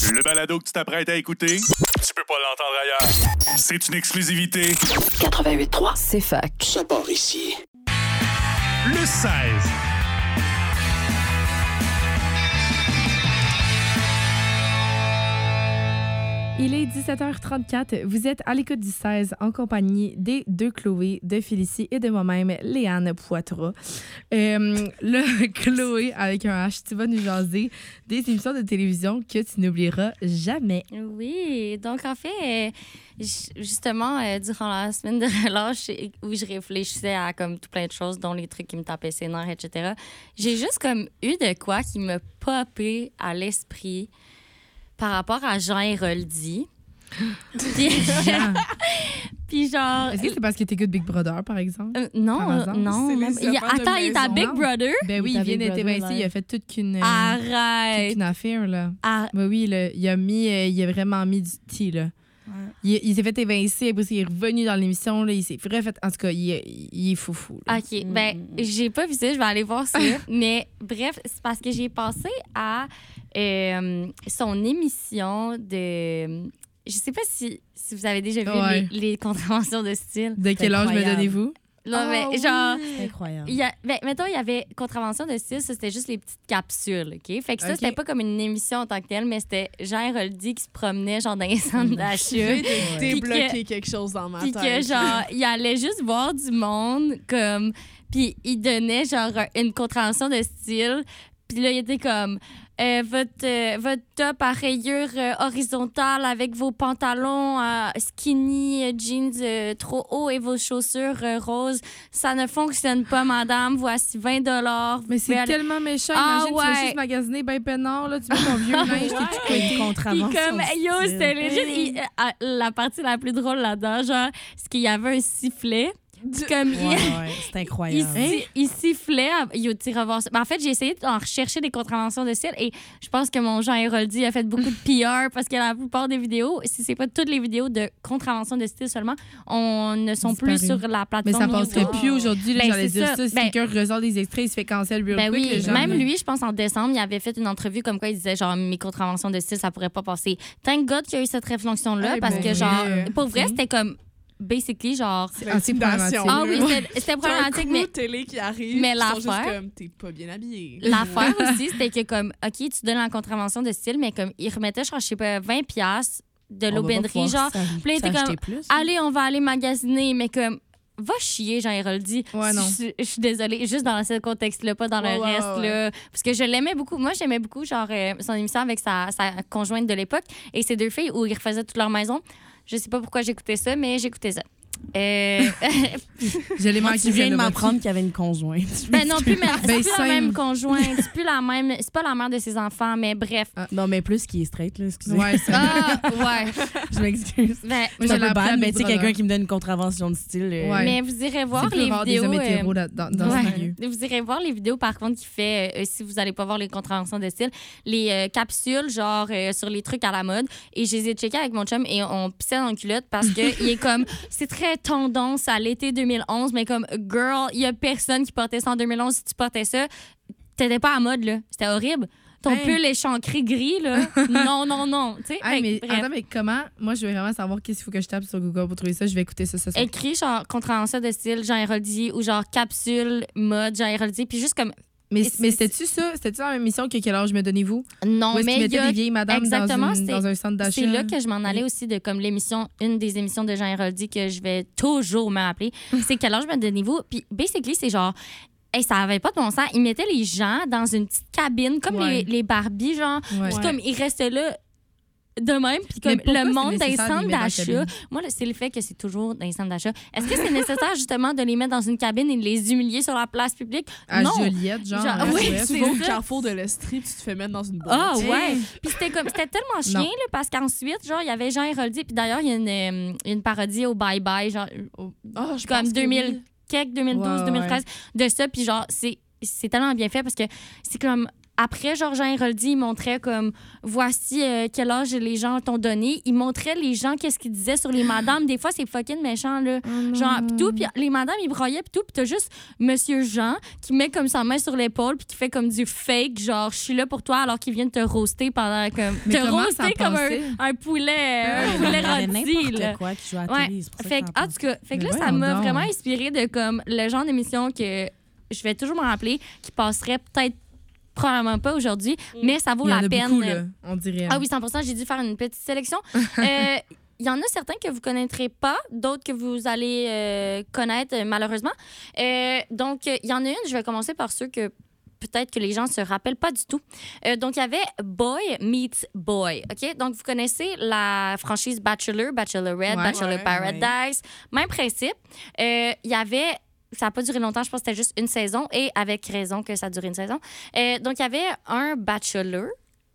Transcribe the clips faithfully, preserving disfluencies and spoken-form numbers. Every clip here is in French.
Le balado que tu t'apprêtes à écouter, tu peux pas l'entendre ailleurs. C'est une exclusivité. quatre-vingt-huit trois, C'est fac. ça part ici. Le seize. Il est dix-sept heures trente-quatre. Vous êtes à l'écoute du seize en compagnie des deux Chloé, de Félicie et de moi-même, Léane Poitras. Euh, là, Chloé, avec un H, tu vas nous jaser des émissions de télévision que tu n'oublieras jamais. Oui, donc en fait, euh, j- justement, euh, durant la semaine de relâche où je réfléchissais à comme tout plein de choses, dont les trucs qui me tapaient ses nerfs, et cetera, j'ai juste comme eu de quoi qui me popait à l'esprit par rapport à Jean Héroldi. Puis, puis genre... Est-ce que c'est parce que t'écoutes Big Brother, par exemple? Euh, non, Par hasard? euh, non. C'est même- les il y a- affaires de attends, il est à maison. Big Non. Brother? Ben oui, Il il est vient avec d'être Brother évincé. Live. Il a fait toute qu'une, euh, toute Arrête! une affaire, là. Ar- Ben oui, là, il a mis, euh, il a vraiment mis du tea, là. Il, il s'est fait évincer, après il est revenu dans l'émission, là, il s'est refait... En tout cas, il, est- il est foufou. Là. OK, ben, j'ai pas vu ça, je vais aller voir ça. Mais bref, c'est parce que j'ai pensé à euh, son émission de... Je sais pas si, si vous avez déjà vu Ouais. les, les contraventions de style. De quel âge me incroyable. donnez-vous? Là, Ah mais oui. genre... C'est incroyable. Il y a, ben, mettons, il y avait contravention de style, ça, c'était juste les petites capsules, OK? Fait que ça, OK. c'était pas comme une émission en tant que telle, mais c'était Jean Héroldi qui se promenait, genre, dans les centres d'achat. J'ai Puis débloqué quelque chose dans ma Puis tête. que, genre, il allait juste voir du monde, comme... Puis il donnait, genre, une contravention de style. Puis là, il était comme... Euh, votre, euh, votre top à rayures euh, horizontale avec vos pantalons euh, skinny, euh, jeans euh, trop hauts et vos chaussures euh, roses, ça ne fonctionne pas, madame. Voici vingt dollars. Mais c'est tellement méchant. Ah, Imagine, tu vas ouais. juste magasiner ben peinard, là, tu mets ton vieux linge, t'es Une Puis contravention. comme, yo, de c'était style. legit. il- euh, la partie la plus drôle là-dedans, genre, c'est qu'il y avait un sifflet. Puis comme, Ouais, il- ouais, c'est Il, incroyable. si- il sifflait. à- Il tu revoir ça. Ben, en fait, j'ai essayé d'en rechercher des contraventions de style et je pense que mon Jean Héroldi a fait beaucoup de P R parce que la plupart des vidéos, si c'est pas toutes les vidéos de contraventions de style seulement, on ne sont plus Disparu. sur la Mais plateforme. ça passerait YouTube. plus aujourd'hui, là, Ben, j'allais c'est dire ça. ça. Si Ben- quelqu'un ressort des extraits, il se fait cancel real Ben quick, oui, les gens, même là. lui, je pense en décembre, il avait fait une entrevue comme quoi il disait genre mes contraventions de style, ça pourrait pas passer. Thank God qu'il y a eu cette réflexion-là Hey, parce pour que vrai. genre, pour vrai, Mhm. c'était comme basically genre. C'est assez problématique. Ah oui, là. c'était- c'était T'as un problématique, crew mais télé qui arrive, mais ils sont juste l'affaire- comme, t'es pas bien habillé. l'affaire aussi, c'était que comme, OK, tu donnes la contravention de style, mais comme, ils remettaient, genre, je sais pas, vingt piastres de On va pas l'aubainerie, pouvoir genre, s'ach- puis là, il était s'acheter comme, plus. allez, on va aller magasiner, mais comme, va chier, Jean Héroldi. Ouais, non. Je, je suis désolée, juste dans ce contexte-là, pas dans Ouais, le ouais, reste, ouais. là. Parce que je l'aimais beaucoup. Moi, j'aimais beaucoup, genre, euh, son émission avec sa, sa conjointe de l'époque et ses deux filles où ils refaisaient toute leur maison. Je sais pas pourquoi j'écoutais ça, mais j'écoutais ça. Euh... Je l'ai Moi, manqué. tu viens de celle-là, m'apprendre qu'il y avait une conjointe. ben non plus, mais c'est Ben, plus la same. même conjointe, c'est plus la même, c'est pas la mère de ses enfants, mais bref. Non, mais plus qui est straight, là, excusez. Ouais, ça. Ah, ouais. Je m'excuse. Ben, Moi, C'est j'ai un peu appris à bad, mais Big tu sais, Brother. quelqu'un qui me donne une contravention de style. euh, Ouais. Mais vous irez voir C'est plus les rare vidéos. des hommes euh, hétéros là- dans, dans ouais. ce milieu. Vous irez voir les vidéos, par contre, qu'il fait, euh, si vous n'allez pas voir les contraventions de style, les euh, capsules, genre, euh, sur les trucs à la mode. Et je les ai checkées avec mon chum et on pissait dans le culotte parce que il est comme, c'est très tendance à l'été deux mille onze, mais comme, girl, il y a personne qui portait ça en deux mille onze. Si tu portais ça, t'étais pas à mode, là. C'était horrible. Ton Hey. pull échancré gris, là. non, non, non. Tu sais, Hey, fait mais que, bref. attends, mais comment? Moi, je veux vraiment savoir qu'est-ce qu'il faut que je tape sur Google pour trouver ça. Je vais écouter ça ce soir. Écrit, genre, contravention de style, Jean Héroldi, ou genre, capsule, mode, Jean Héroldi. Puis juste comme, Mais, Et mais c'est- c'était-tu ça? C'était-tu dans la même émission que Quel âge me donnez-vous? non, Ou est-ce mais qu'ils il y mettaient a des vieilles madames exactement, dans, une- c'était- dans un centre d'achat? c'est là que je m'en allais aussi de comme l'émission, une des émissions de Jean Héroldi que je vais toujours me rappeler. C'est Quel âge me donnez-vous? Puis basically, c'est genre, hey, ça avait pas de bon sens. Ils mettaient les gens dans une petite cabine, comme Ouais. les, les Barbies, genre. Ouais. Puis comme ils restaient là de même. Puis comme Mais pourquoi le c'est monde des nécessaire de les centres mettre dans la d'achat, cabine? moi, là, c'est le fait que c'est toujours dans les centres d'achat. Est-ce que c'est nécessaire justement de les mettre dans une cabine et de les humilier sur la place publique? À non. Joliette, genre. Genre, à oui, Ouest. Tu c'est vas au ça. carrefour de l'Estrie, puis tu te fais mettre dans une boîte. Ah Hey. ouais. Puis c'était comme c'était tellement chien Non. là, parce qu'ensuite genre il y avait Jean Héroldi puis d'ailleurs il y a une, euh, une parodie au Bye Bye genre au- Ah, je comme pense que deux mille oui. quelque deux mille douze Ouais, deux mille treize de ça puis genre c'est c'est tellement bien fait parce que c'est comme après, genre, Jean Héroldi, il montrait comme voici euh, quel âge les gens t'ont donné. Il montrait les gens qu'est-ce qu'ils disaient sur les madames. Des fois, c'est fucking méchant, là. Oh genre, pis tout, pis les madames, ils braillaient, pis tout, pis t'as juste Monsieur Jean qui met comme sa main sur l'épaule, puis qui fait comme du fake, genre, je suis là pour toi, alors qu'il vient de te roaster pendant comme. Mais te comment roaster ça comme passait? un, un poulet, un Ouais, poulet il y avait rôti, n'importe là. quoi qui joue à la Ouais. télé, c'est pour ça Fait que que, t'en en tout cas, fait que Mais là, ça voyons m'a donc. vraiment inspiré de comme le genre d'émission que je vais toujours me rappeler, qui passerait peut-être probablement pas aujourd'hui, mais ça vaut Il y en la a peine. beaucoup, là, on dirait. Ah oui, cent pour cent, j'ai dû faire une petite sélection. Euh, Il y en a certains que vous connaîtrez pas, d'autres que vous allez euh, connaître euh, malheureusement. Euh, donc, euh, il y en a une, je vais commencer par ceux que peut-être que les gens se rappellent pas du tout. Euh, donc, il y avait Boy Meets Boy. OK? Donc, vous connaissez la franchise Bachelor, Bachelorette, Ouais. Bachelor Ouais, Paradise. Même principe. Euh, Il y avait... Ça n'a pas duré longtemps, je pense que c'était juste une saison, et avec raison que ça a duré une saison. Euh, donc, il y avait un bachelor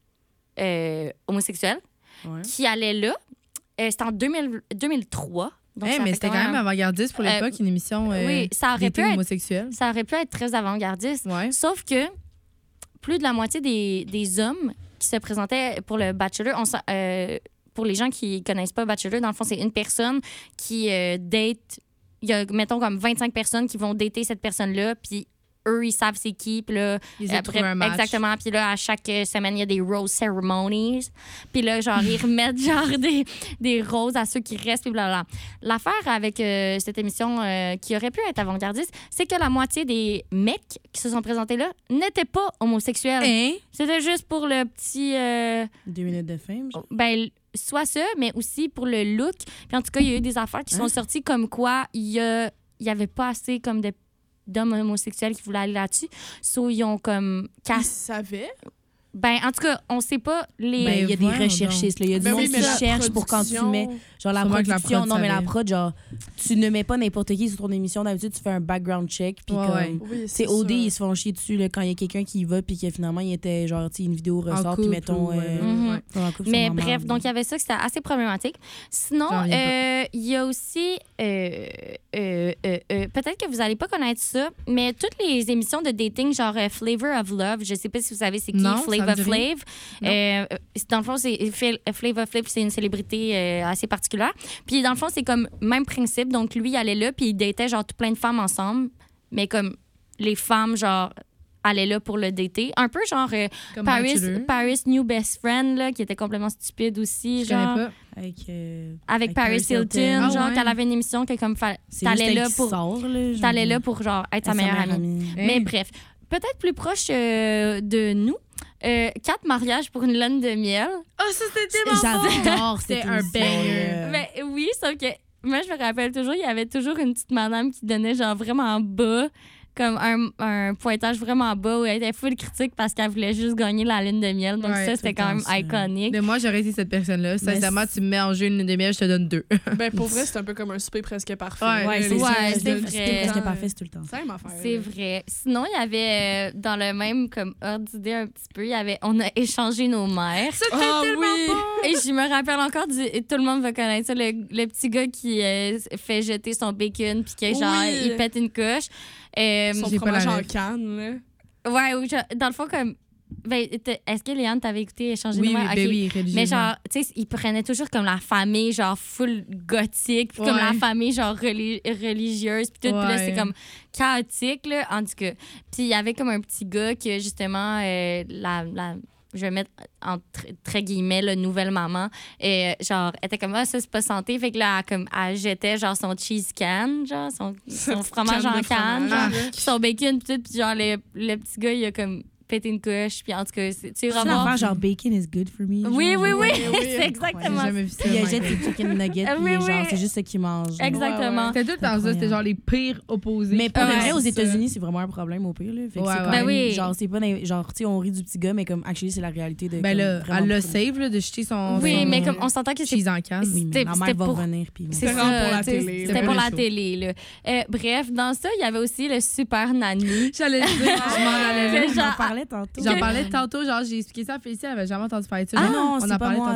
euh, homosexuel Ouais. qui allait là. Euh, c'était en deux mille, deux mille trois. Donc Hey, ça mais fait c'était quand même avant-gardiste pour Euh, l'époque, une émission euh, oui, ça aurait pu d'été être- homosexuel. Ça aurait pu être très avant-gardiste. Ouais. Sauf que plus de la moitié des, des hommes qui se présentaient pour le Bachelor, on s'en- euh, pour les gens qui connaissent pas Bachelor, dans le fond, c'est une personne qui euh, date. Il y a, mettons, comme vingt-cinq personnes qui vont dater cette personne-là, puis eux, ils savent c'est qui. Puis là, Ils essaient de trouver un match. exactement. Puis là, à chaque euh, semaine, il y a des rose ceremonies. Puis là, genre, ils remettent genre des, des roses à ceux qui restent, puis blablabla. L'affaire avec euh, cette émission euh, qui aurait pu être avant-gardiste, c'est que la moitié des mecs qui se sont présentés là n'étaient pas homosexuels. Hein? C'était juste pour le petit... euh, Deux minutes de fame. genre. ben, soit ça, mais aussi pour le look. Puis en tout cas, il y a eu des affaires qui sont Hein? sorties comme quoi il y, a- il y avait pas assez comme de d'hommes homosexuels qui voulaient aller là-dessus. So, ils ont comme Ils cassé. savaient. Ben, en tout cas, on sait pas les. Ben, il y a des voyons recherchistes, là. Il y a du Ben monde oui, qui mais la cherche pour quand tu production- mets. Genre la Sûrement que la production. prod Non, mais la savait. prod, genre, tu ne mets pas n'importe qui sur ton émission. D'habitude, tu fais un background check. Puis Ouais, comme. ouais. Oui, C'est O D, ça. ils se font chier dessus là, quand il y a quelqu'un qui y va, puis que finalement, il était genre, tu sais, une vidéo En ressort, puis couple mettons. ou, ouais, euh, Mhm. ouais. en couple, Mais c'est bref, normal, donc là. il y avait ça que c'était assez problématique. Sinon, J'en reviens euh, il y a aussi. euh, euh, euh, euh, Peut-être que vous n'allez pas connaître ça, mais toutes les émissions de dating, genre euh, Flavor of Love, je sais pas si vous savez c'est qui Non, ça Flavor me dit rien. Flav. Euh, c'est- dans le fond, c'est Fl- Flavor Flav, c'est une célébrité euh, assez particulière. Puis dans le fond, c'est comme même principe. Donc lui, il allait là, puis il datait genre tout plein de femmes ensemble, mais comme les femmes, genre, allaient là pour le dater. Un peu genre euh, Comme Paris, Bachelor. Paris New Best Friend, là, qui était complètement stupide aussi. Je genre, connais pas. Avec, euh, Avec Paris Hilton, Ah genre, ouais. qu'elle avait une émission que comme fa- c'est t'allais juste elle là qui pour sort, là, genre, t'allais là pour genre être sa sa meilleure amie. Hein? Mais bref, peut-être plus proche euh, de nous. Euh, quatre mariages pour une lune de miel. Oh, ça, c'était tellement J'adore C'était cette un émission, banger. là. Mais oui, sauf que moi, je me rappelle toujours, il y avait toujours une petite madame qui donnait genre vraiment bas, comme un, un pointage vraiment bas où elle était full critique parce qu'elle voulait juste gagner la lune de miel. Donc Ouais, ça, tout c'était le quand temps même ça. iconique. Mais moi, j'aurais été cette personne-là. Sincèrement, tu me mets en jeu une demi-heure, je te donne deux. Ben, pour vrai, c'est un peu comme un souper presque parfait. Ouais, Ouais, c'est Ouais, ça. c'est je- vrai. C'est presque parfait, c'est tout le temps. C'est la même affaire. C'est vrai. Sinon, il y avait, euh, dans le même comme ordre d'idée un petit peu, il y avait, on a échangé nos mères. Ça, c'était Ah tellement oui! bon! Et je me rappelle encore, du, et tout le monde va connaître ça, le, le petit gars qui euh, fait jeter son bacon puis que genre, Oui. il pète une coche. Euh, Son J'ai pas fromage la en ref. canne, là. ouais, ou genre, dans le fond, comme. Ben, t'es- est-ce que Léane t'avait écouté échanger Oui, nos oui, mères? ben Ok. oui, Mais religieusement. genre, tu sais, ils prenaient toujours comme la famille, genre full gothique, puis comme Ouais. la famille, genre reli- religieuse, puis tout. Puis là, Ouais. c'est comme chaotique, là, en tout cas. Puis il y avait comme un petit gars que, justement, euh, la, la- je vais mettre entre très guillemets, la nouvelle maman, et genre, elle était comme, ah, ça, c'est pas santé. Fait que là, elle, comme, elle jetait, genre, son cheese can, genre, son, son fromage Canne en de canne, fromage, genre, là. puis son bacon, puis tout. Puis genre, le, le petit gars, il a comme pété une couche, puis en tout cas, c'est- tu sais, C'est vraiment. l'affaire, genre, bacon is good for me. Oui, genre, oui, genre. oui, oui, oui. c'est exactement J'ai ça. jamais vu ça. Puis il ouais. jette ses chicken nuggets, Ah, puis oui, genre, oui. c'est juste ce qu'il mange. genre. Exactement. C'était tout le temps ça, c'était genre les pires opposés. Mais pour Ouais, le vrai, aux c'est ça. États-Unis, c'est vraiment un problème au pire. Là. Fait que Ouais, c'est quand ouais. même, Ben oui. genre, c'est pas dans- genre, tu sais, on rit du petit gars, mais comme, actually, c'est la réalité de. Ben comme, là, vraiment elle le beaucoup. save là, de jeter son. Oui, son mais comme on s'entend que c'est cheese en canne. Oui, mais C'était- ma c'était mère va pour- revenir, puis. c'est C'était ça, vraiment pour la tu sais, télé, C'était là. pour Pas la le show. télé, là. Euh, bref, dans ça, il y avait aussi le Super Nanny. J'allais le dire, je m'en allais là. Que J'en genre- parlais tantôt. J'en parlais tantôt, genre j'ai expliqué ça à Félicie, elle avait jamais entendu parler de ça. Ah Genre, non, on c'est en pas parlait moi, tantôt. c'est Manu.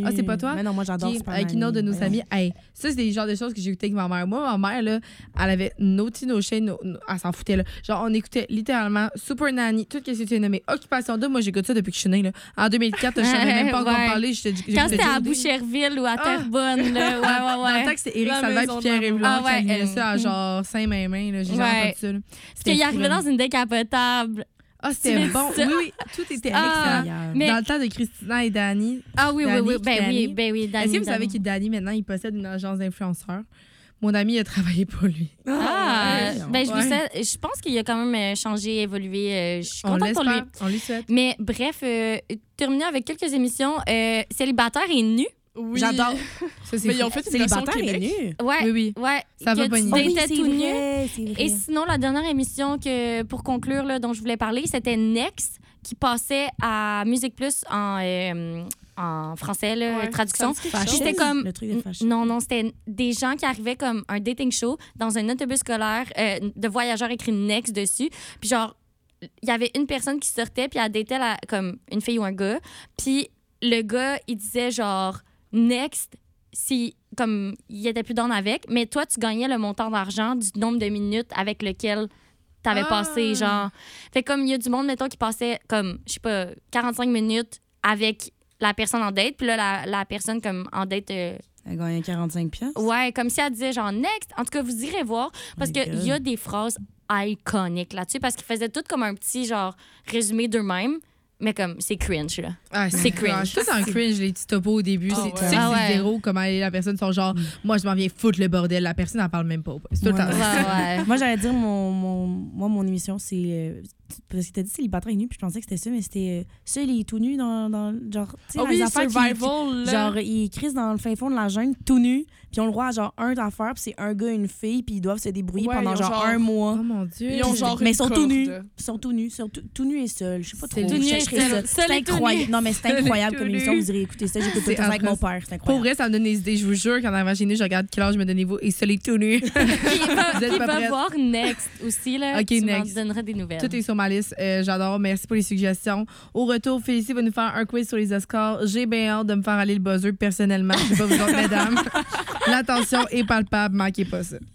Ah, c'est pas toi? Mais non, moi, j'adore Qui- Superman. avec une autre de nos Voyons. amies. Hey, ça, c'est des genres de choses que j'ai écoutées avec ma mère. Moi, ma mère, là, elle avait Naughty No Shade. No, no- elle s'en foutait, là. Genre, on écoutait littéralement Super Nanny, tout ce que tu as nommé. Occupation double, moi, j'écoute ça depuis que je suis née, là. En deux mille quatre, je savais même pas encore Ouais. parler. Je te dis- Quand j'écoutais c'était à J O D. Boucherville ou à Ah. Terrebonne, là. Ouais, Dans ouais, le ouais. temps que c'est Éric La Salvaire maison et de Pierre maman. Évlon Ah qui ouais, animaient euh, ça à genre Saint-Main-Main, là. J'ai Ouais. jamais entendu ça, là. Parce qu'il arrivait dans une décapotable. Ah, c'était Tu bon. dis ça? Oui, oui, tout était Ah, excellent. mais- Dans le temps de Christina et Dani. Ah oui, oui, Dani, oui. Ben Dani. oui, ben oui. Dani, Est-ce que vous savez Dani. que Dani, maintenant, il possède une agence d'influenceurs? Mon ami a travaillé pour lui. Ah, ouais. ben je, lui Ouais. souhaite- je pense qu'il a quand même euh, changé, évolué. euh, Je suis On contente pour lui. l'espère. On lui souhaite. Mais bref, euh, terminé avec quelques émissions. Euh, Célibataire et nu. Oui. J'adore. Ça, c'est Mais fou. ils ont fait une version Célibataire et Québec. nu. Ouais. Oui, oui. Ouais. Ça va que pogner. tu Oh oui, datais c'est tout nu. vrai, c'est vrai. Et sinon, la dernière émission que, pour conclure, là, dont je voulais parler, c'était Next, qui passait à Musique Plus en, euh, en français, là, Ouais, traduction. ça me dit quelque Puis chose. c'était comme. Le truc de fashion. Non, non, c'était des gens qui arrivaient comme un dating show dans un autobus scolaire euh, de voyageurs écrit Next dessus. Puis genre, il y avait une personne qui sortait, puis elle datait la, comme une fille ou un gars. Puis le gars, il disait genre, Next, si comme il était plus down avec, mais toi, tu gagnais le montant d'argent du nombre de minutes avec lequel t'avais Ah. passé, genre. Fait comme il y a du monde, mettons, qui passait comme, je sais pas, quarante-cinq minutes avec la personne en date, puis là, la, la personne comme en date, euh, Elle gagne quarante-cinq piastres. ouais, comme si elle disait genre next. En tout cas, vous irez voir, parce My qu'il y a des phrases iconiques là-dessus, parce qu'ils faisaient tout comme un petit genre résumé d'eux-mêmes, mais comme c'est cringe, là. Ah, C'est cringe. Tout en cringe, les petits topos au début. Ah c'est- ouais. Tu sais que Ah c'est ouais. zéro, comment la personne sont genre, moi, je m'en viens foutre le bordel. La personne n'en parle même pas. C'est tout le Ouais. temps. Ouais, ouais. Moi, j'allais dire, mon, mon, moi, mon émission, c'est. euh, parce que t'as dit célibataire et nu, puis je pensais que c'était ça, mais c'était euh, ça, il est tout nu dans. dans genre, tu sais, Ah dans oui, les affaires qui- survival. qui- là. Genre, ils crissent dans le fin fond de la jungle, tout nu, puis on le voit à genre un d'affaires, puis c'est un gars et une fille, puis ils doivent se débrouiller Ouais, pendant ils ont genre, genre- un mois. Oh mon Dieu. Ils ont genre mais ils une sont tout corde. nus. Ils sont tout nus. Ils sont tout, tout nus et seuls. Je sais pas C'est trop. tout Je nu et chercherai seul. ça. Seul C'est et tout incroyable. nu. Non, mais c'est Seul et incroyable tout comme nu. émission. Vous irez écouter ça. J'écoute tout C'est le temps avec mon atroce. père. C'est Pour incroyable. vrai, ça me donne des idées. Je vous jure qu'en arrivant chez nous, je regarde quel âge me donnez-vous et ça, les tout nus. Puis il va, Vous êtes puis il pas va prête? voir Next aussi, là. Ok, tu Next. m'en donneras des nouvelles. Tout est sur ma liste. Euh, J'adore. Merci pour les suggestions. Au retour, Félicie va nous faire un quiz sur les Oscars. J'ai bien hâte de me faire aller le buzzer personnellement. Je sais pas vous autres, mesdames. L'attention est palpable. Manquez pas ça.